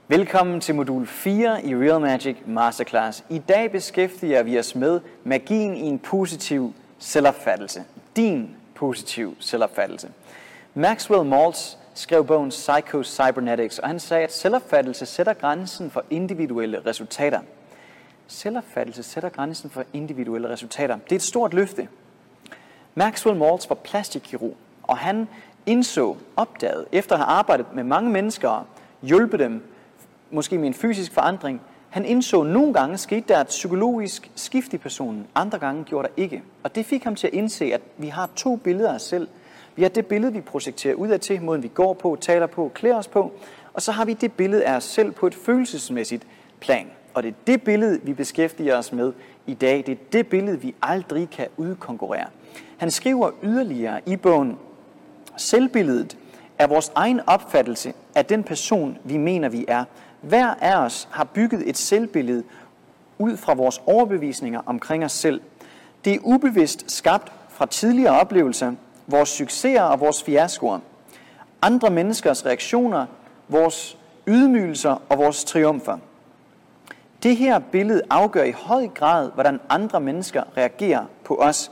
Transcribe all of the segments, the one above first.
Velkommen til modul 4 i Real Magic Masterclass. I dag beskæftiger vi os med magien i en positiv selvopfattelse. Din positiv selvopfattelse. Maxwell Maltz skrev bogen Psycho-Cybernetics, og han sagde, at selvopfattelse sætter grænsen for individuelle resultater. Selvopfattelse sætter grænsen for individuelle resultater. Det er et stort løfte. Maxwell Maltz var plastikkirurg, og han opdagede, efter at have arbejdet med mange mennesker og hjulpet dem, måske med en fysisk forandring, han indså, at nogle gange skete der et psykologisk skift i personen, andre gange gjorde der ikke. Og det fik ham til at indse, at vi har 2 billeder af os selv. Vi har det billede, vi projekterer udad til, måden vi går på, taler på, klæder os på, og så har vi det billede af os selv på et følelsesmæssigt plan. Og det er det billede, vi beskæftiger os med i dag. Det er det billede, vi aldrig kan udkonkurrere. Han skriver yderligere i bogen, selvbilledet er vores egen opfattelse af den person, vi mener, vi er. Hver af os har bygget et selvbillede ud fra vores overbevisninger omkring os selv. Det er ubevidst skabt fra tidligere oplevelser, vores succeser og vores fiaskoer, andre menneskers reaktioner, vores ydmygelser og vores triumfer. Det her billede afgør i høj grad, hvordan andre mennesker reagerer på os.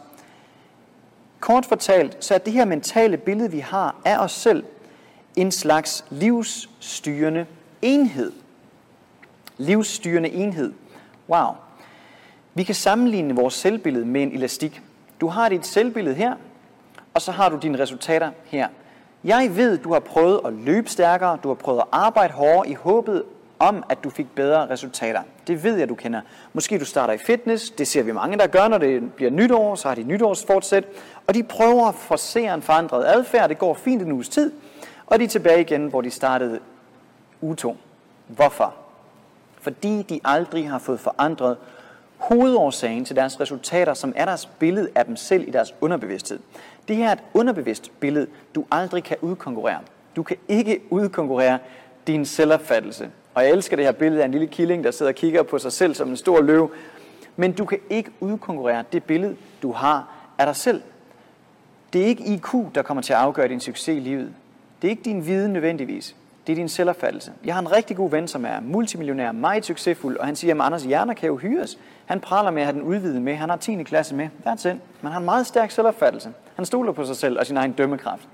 Kort fortalt, så er det her mentale billede, vi har af os selv, en slags livsstyrende enhed. Livsstyrende enhed. Wow. Vi kan sammenligne vores selvbillede med en elastik. Du har dit selvbillede her, og så har du dine resultater her. Jeg ved, du har prøvet at løbe stærkere, du har prøvet at arbejde hårdere i håbet om, at du fik bedre resultater. Det ved jeg, du kender. Måske du starter i fitness, det ser vi mange, der gør, når det bliver nytår, så har de nytårsfortsæt, og de prøver at forsere en forandret adfærd, det går fint en uges tid, og de er tilbage igen, hvor de startede uge 2. Hvorfor? Fordi de aldrig har fået forandret hovedårsagen til deres resultater, som er deres billede af dem selv i deres underbevidsthed. Det her er et underbevidst billede, du aldrig kan udkonkurrere. Du kan ikke udkonkurrere din selvopfattelse. Og jeg elsker det her billede af en lille killing, der sidder og kigger på sig selv som en stor løve. Men du kan ikke udkonkurrere det billede, du har af dig selv. Det er ikke IQ, der kommer til at afgøre din succes i livet. Det er ikke din viden nødvendigvis. Det er din selvopfattelse. Jeg har en rigtig god ven, som er multimillionær, meget succesfuld, og han siger, at Anders Hjerner kan jo hyres. Han praler med at have den udvidet med. Han har 10. klasse med. That's it. Man har en meget stærk selvopfattelse. Han stoler på sig selv og sin egen dømmekraft.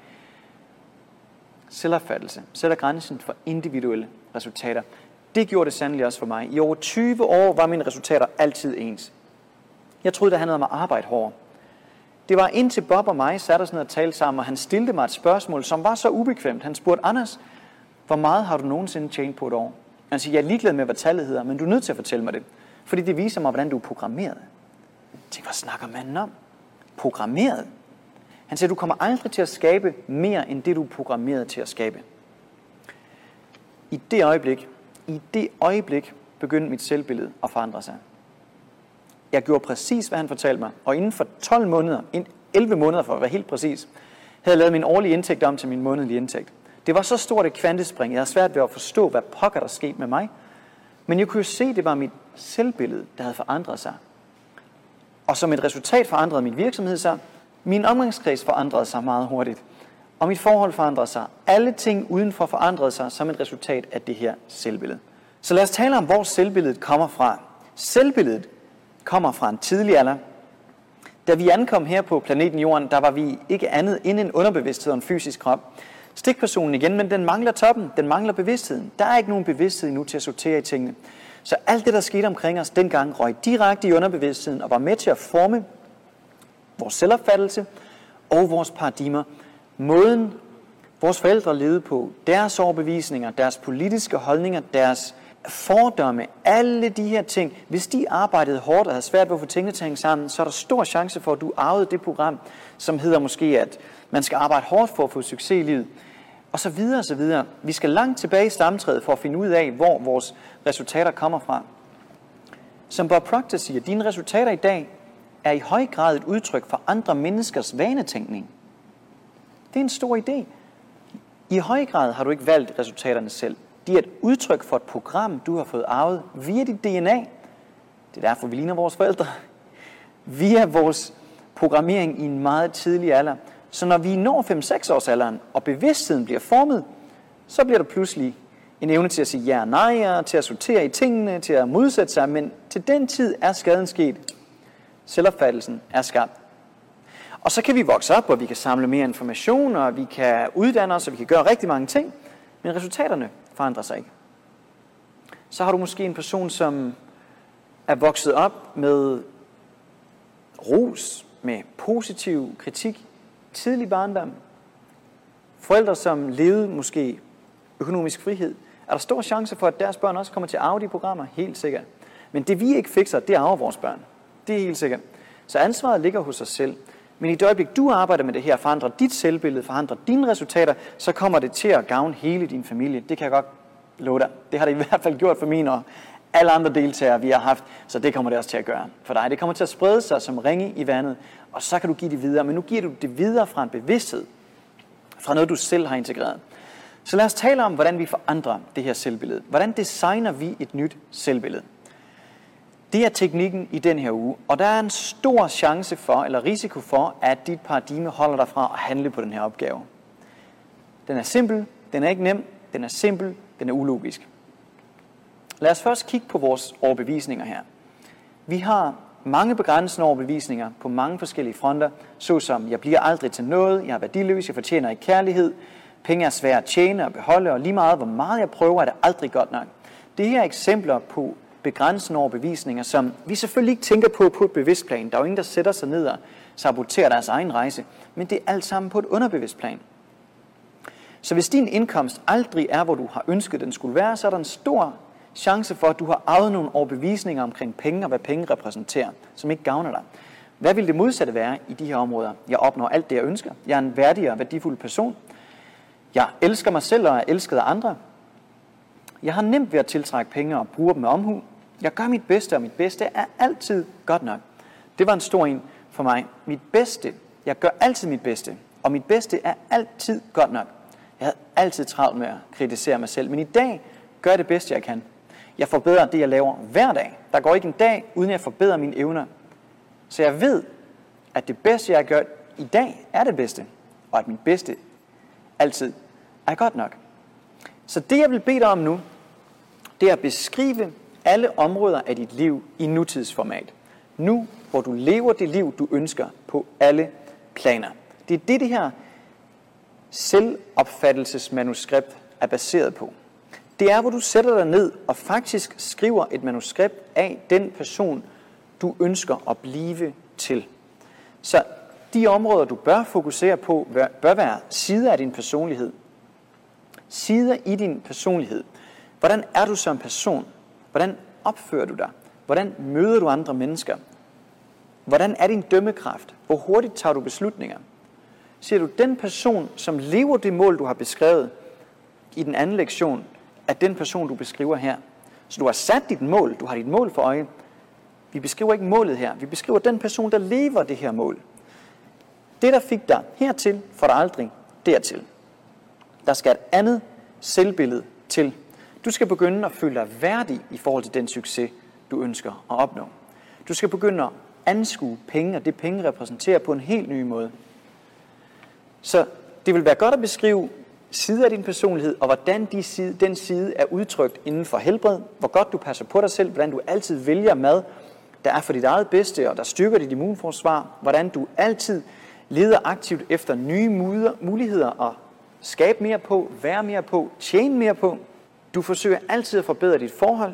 Selvopfattelse sætter grænsen for individuelle resultater. Det gjorde det sandelig også for mig. I over 20 år var mine resultater altid ens. Jeg troede, det handlede om at arbejde hårdere. Det var indtil Bob og mig satte os ned og talte sammen, og han stillede mig et spørgsmål, som var så ubekvemt. Han spurgte, Anders, hvor meget har du nogensinde tjent på et år? Han siger, jeg er ligeglad med, hvad tallet hedder, men du er nødt til at fortælle mig det. Fordi det viser mig, hvordan du er programmeret. Jeg tænkte, hvad snakker manden om? Programmeret? Han siger, du kommer aldrig til at skabe mere, end det du er programmeret til at skabe. I det øjeblik begyndte mit selvbillede at forandre sig. Jeg gjorde præcis, hvad han fortalte mig, og inden for 11 måneder for at være helt præcis, havde jeg lavet min årlige indtægt om til min månedlige indtægt. Det var så stort et kvantespring, jeg havde svært ved at forstå, hvad pokker der skete med mig. Men jeg kunne jo se, at det var mit selvbillede, der havde forandret sig. Og som et resultat forandrede min virksomhed sig. Min omgangskreds forandrede sig meget hurtigt. Og mit forhold forandrede sig. Alle ting udenfor forandrede sig som et resultat af det her selvbillede. Så lad os tale om, hvor selvbilledet kommer fra. Selvbilledet kommer fra en tidlig alder. Da vi ankom her på planeten Jorden, der var vi ikke andet end en underbevidsthed og en fysisk krop. Stikpersonen igen, men den mangler toppen, den mangler bevidstheden. Der er ikke nogen bevidsthed endnu til at sortere i tingene. Så alt det, der skete omkring os dengang, røg direkte i underbevidstheden og var med til at forme vores selvopfattelse og vores paradigmer. Måden vores forældre levede på, deres overbevisninger, deres politiske holdninger, deres fordomme, alle de her ting. Hvis de arbejdede hårdt og havde svært ved at få tingene til at hænge sammen, så er der stor chance for, at du arvede det program, som hedder måske, at man skal arbejde hårdt for at få succes i livet. Og så videre og så videre. Vi skal langt tilbage i stamtræet for at finde ud af, hvor vores resultater kommer fra. Som Bob Proctor siger, dine resultater i dag er i høj grad et udtryk for andre menneskers vanetænkning. Det er en stor idé. I høj grad har du ikke valgt resultaterne selv. De er et udtryk for et program, du har fået arvet via dit DNA. Det er derfor, vi ligner vores forældre. Via vores programmering i en meget tidlig alder. Så når vi når 5-6 års alderen, og bevidstheden bliver formet, så bliver der pludselig en evne til at sige ja og nej, til at sortere i tingene, til at modsætte sig, men til den tid er skaden sket. Selvopfattelsen er skabt. Og så kan vi vokse op, og vi kan samle mere information, og vi kan uddanne os, og vi kan gøre rigtig mange ting, men resultaterne forandrer sig ikke. Så har du måske en person, som er vokset op med ros, med positiv kritik, tidlig barndom. Forældre, som levede måske økonomisk frihed. Er der stor chance for, at deres børn også kommer til at arve de programmer? Helt sikkert. Men det vi ikke fikser, det arver vores børn. Det er helt sikkert. Så ansvaret ligger hos os selv. Men i det øjeblik, du arbejder med det her, forandrer dit selvbillede, forandrer dine resultater, så kommer det til at gavne hele din familie. Det kan jeg godt love dig. Det har det i hvert fald gjort for mine og alle andre deltagere, vi har haft. Så det kommer det også til at gøre for dig. Det kommer til at sprede sig som ringe i vandet, og så kan du give det videre. Men nu giver du det videre fra en bevidsthed, fra noget, du selv har integreret. Så lad os tale om, hvordan vi forandrer det her selvbillede. Hvordan designer vi et nyt selvbillede? Det er teknikken i den her uge, og der er en stor chance for, eller risiko for, at dit paradigme holder dig fra at handle på den her opgave. Den er simpel, den er ikke nem, den er simpel, den er ulogisk. Lad os først kigge på vores overbevisninger her. Vi har mange begrænsende overbevisninger på mange forskellige fronter, såsom jeg bliver aldrig til noget, jeg er værdiløs, jeg fortjener ikke kærlighed, penge er svære at tjene og beholde, og lige meget hvor meget jeg prøver, er det aldrig godt nok. Det her er eksempler på begrænsende overbevisninger, som vi selvfølgelig ikke tænker på et bevidst plan. Der er jo ingen, der sætter sig ned og saboterer deres egen rejse, men det er alt sammen på et underbevidst plan. Så hvis din indkomst aldrig er, hvor du har ønsket, den skulle være, så er der en stor chance for, at du har arvet nogle overbevisninger omkring penge og hvad penge repræsenterer, som ikke gavner dig. Hvad vil det modsatte være i de her områder? Jeg opnår alt det, jeg ønsker. Jeg er en værdig og værdifuld person. Jeg elsker mig selv og er elsket af andre. Jeg har nemt ved at tiltrække penge og bruge dem med omhu. Jeg gør mit bedste, og mit bedste er altid godt nok. Det var en stor en for mig. Mit bedste, jeg gør altid mit bedste, og mit bedste er altid godt nok. Jeg havde altid travlt med at kritisere mig selv, men i dag gør jeg det bedste, jeg kan. Jeg forbedrer det, jeg laver hver dag. Der går ikke en dag, uden jeg forbedrer mine evner. Så jeg ved, at det bedste, jeg gør i dag, er det bedste, og at mit bedste altid er godt nok. Så det, jeg vil bede dig om nu, det er at beskrive alle områder af dit liv i nutidsformat. Nu, hvor du lever det liv, du ønsker på alle planer. Det er det her selvopfattelsesmanuskript er baseret på. Det er, hvor du sætter dig ned og faktisk skriver et manuskript af den person, du ønsker at blive til. Så de områder, du bør fokusere på, bør være sider af din personlighed. Sider i din personlighed. Hvordan er du som person? Hvordan opfører du dig? Hvordan møder du andre mennesker? Hvordan er din dømmekraft? Hvor hurtigt tager du beslutninger? Siger du, den person, som lever det mål, du har beskrevet i den anden lektion, er den person, du beskriver her. Så du har sat dit mål, du har dit mål for øje. Vi beskriver ikke målet her, vi beskriver den person, der lever det her mål. Det, der fik dig hertil, får dig aldrig dertil. Der skal et andet selvbillede til. Du skal begynde at føle dig værdig i forhold til den succes, du ønsker at opnå. Du skal begynde at anskue penge, og det penge repræsenterer på en helt ny måde. Så det vil være godt at beskrive sider af din personlighed, og hvordan den side er udtrykt inden for helbred, hvor godt du passer på dig selv, hvordan du altid vælger mad, der er for dit eget bedste, og der styrker dit immunforsvar, hvordan du altid leder aktivt efter nye muligheder at skabe mere på, være mere på, tjene mere på. Du forsøger altid at forbedre dit forhold.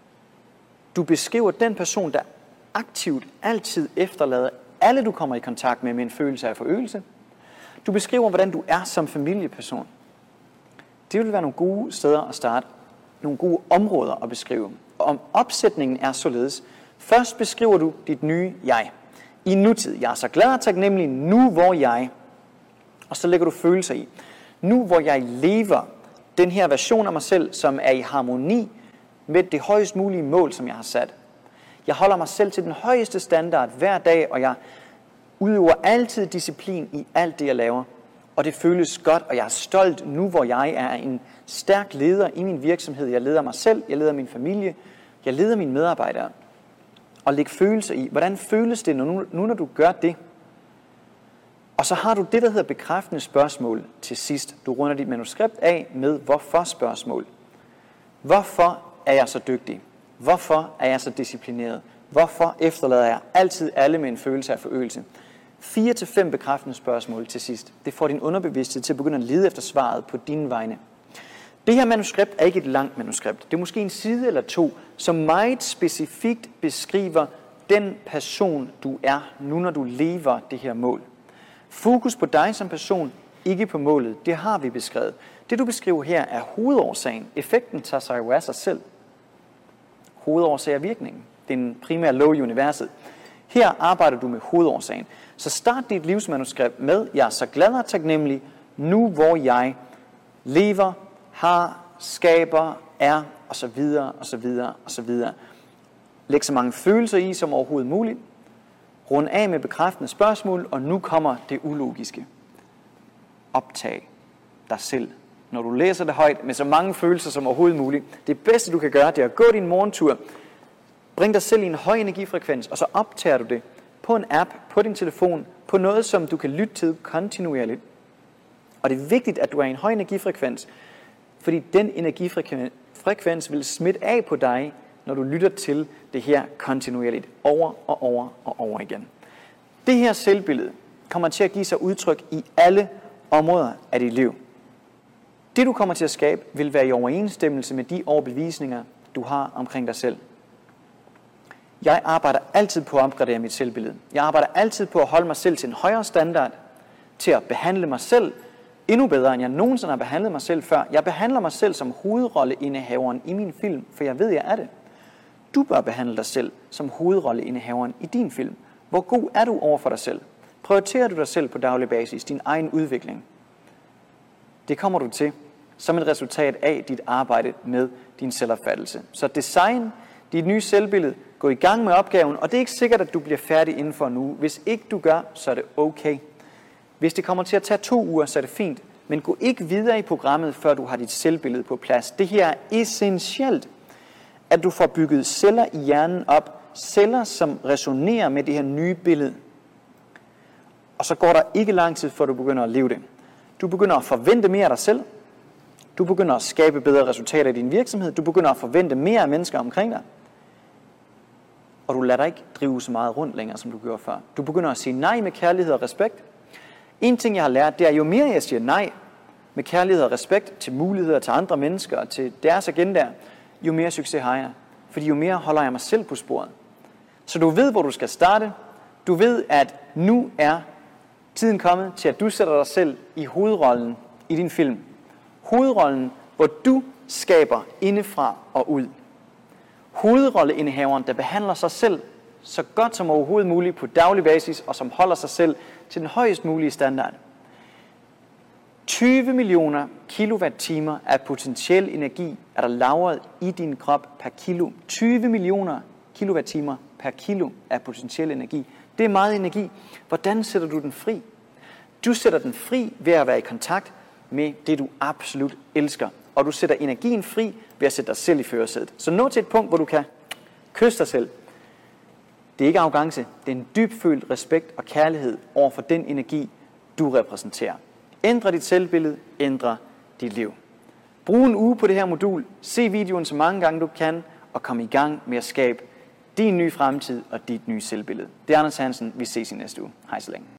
Du beskriver den person, der aktivt altid efterlader alle, du kommer i kontakt med en følelse af forøgelse. Du beskriver, hvordan du er som familieperson. Det vil være nogle gode steder at starte, nogle gode områder at beskrive. Og om opsætningen er således, først beskriver du dit nye jeg. I nutid, jeg er så glad og taknemmelig, nu hvor jeg, og så lægger du følelser i. Nu hvor jeg lever den her version af mig selv, som er i harmoni med det højst mulige mål, som jeg har sat. Jeg holder mig selv til den højeste standard hver dag, og jeg udøver altid disciplin i alt det, jeg laver. Og det føles godt, og jeg er stolt nu, hvor jeg er en stærk leder i min virksomhed. Jeg leder mig selv, jeg leder min familie, jeg leder mine medarbejdere. Og læg følelser i, hvordan føles det nu, når du gør det? Og så har du det, der hedder bekræftende spørgsmål til sidst. Du runder dit manuskript af med hvorfor-spørgsmål. Hvorfor er jeg så dygtig? Hvorfor er jeg så disciplineret? Hvorfor efterlader jeg altid alle med en følelse af forøgelse? 4-5 bekræftende spørgsmål til sidst. Det får din underbevidsthed til at begynde at lede efter svaret på dine vegne. Det her manuskript er ikke et langt manuskript. Det er måske en side eller 2, som meget specifikt beskriver den person, du er, nu når du lever det her mål. Fokus på dig som person, ikke på målet. Det har vi beskrevet. Det du beskriver her er hovedårsagen. Effekten tager sig jo af sig selv. Hovedårsag er virkningen. Det er en primær lov i universet. Her arbejder du med hovedårsagen. Så start dit livsmanuskript med, jeg er så glad og taknemmelig, nu hvor jeg lever, har, skaber, er, og så videre, og så videre, og så videre. Læg så mange følelser i som overhovedet muligt. Rund af med bekræftende spørgsmål, og nu kommer det ulogiske. Optag dig selv. Når du læser det højt med så mange følelser som overhovedet muligt, det bedste du kan gøre, det er at gå din morgentur. Bring dig selv i en høj energifrekvens, og så optager du det på en app, på din telefon, på noget, som du kan lytte til kontinuerligt. Og det er vigtigt, at du er i en høj energifrekvens, fordi den energifrekvens vil smitte af på dig, når du lytter til det her kontinuerligt, over og over og over igen. Det her selvbillede kommer til at give sig udtryk i alle områder af dit liv. Det du kommer til at skabe, vil være i overensstemmelse med de overbevisninger, du har omkring dig selv. Jeg arbejder altid på at opgradere mit selvbillede. Jeg arbejder altid på at holde mig selv til en højere standard, til at behandle mig selv endnu bedre, end jeg nogensinde har behandlet mig selv før. Jeg behandler mig selv som hovedrolleindehaveren i min film, for jeg ved, jeg er det. Du bør behandle dig selv som hovedrolleindehaveren i din film. Hvor god er du over for dig selv? Prioriterer du dig selv på daglig basis, din egen udvikling? Det kommer du til som et resultat af dit arbejde med din selvopfattelse. Så design dit nye selvbillede, gå i gang med opgaven, og det er ikke sikkert, at du bliver færdig inden for en uge. Hvis ikke du gør, så er det okay. Hvis det kommer til at tage 2 uger, så er det fint, men gå ikke videre i programmet, før du har dit selvbillede på plads. Det her er essentielt, at du får bygget celler i hjernen op, celler, som resonerer med det her nye billede. Og så går der ikke lang tid, før du begynder at leve det. Du begynder at forvente mere af dig selv. Du begynder at skabe bedre resultater i din virksomhed. Du begynder at forvente mere af mennesker omkring dig. Og du lader dig ikke drive så meget rundt længere, som du gjorde før. Du begynder at sige nej med kærlighed og respekt. En ting, jeg har lært, det er, jo mere jeg siger nej med kærlighed og respekt til muligheder til andre mennesker og til deres agendaer, jo mere succes har jeg. Fordi jo mere holder jeg mig selv på sporet. Så du ved, hvor du skal starte. Du ved, at nu er tiden kommet til, at du sætter dig selv i hovedrollen i din film. Hovedrollen, hvor du skaber indefra og ud. Hovedrolleindehaveren, der behandler sig selv så godt som overhovedet muligt på daglig basis, og som holder sig selv til den højest mulige standard. 20 millioner kilowatt-timer af potentiel energi er der lagret i din krop per kilo. 20 millioner kilowatt-timer per kilo af potentiel energi. Det er meget energi. Hvordan sætter du den fri? Du sætter den fri ved at være i kontakt med det, du absolut elsker. Og du sætter energien fri ved at sætte dig selv i førersædet. Så nå til et punkt, hvor du kan kysse dig selv. Det er ikke arrogance, det er en dybfølt respekt og kærlighed over for den energi, du repræsenterer. Ændre dit selvbillede, ændre dit liv. Brug en uge på det her modul, se videoen så mange gange du kan, og kom i gang med at skabe din nye fremtid og dit nye selvbillede. Det er Anders Hansen, vi ses i næste uge. Hej så længe.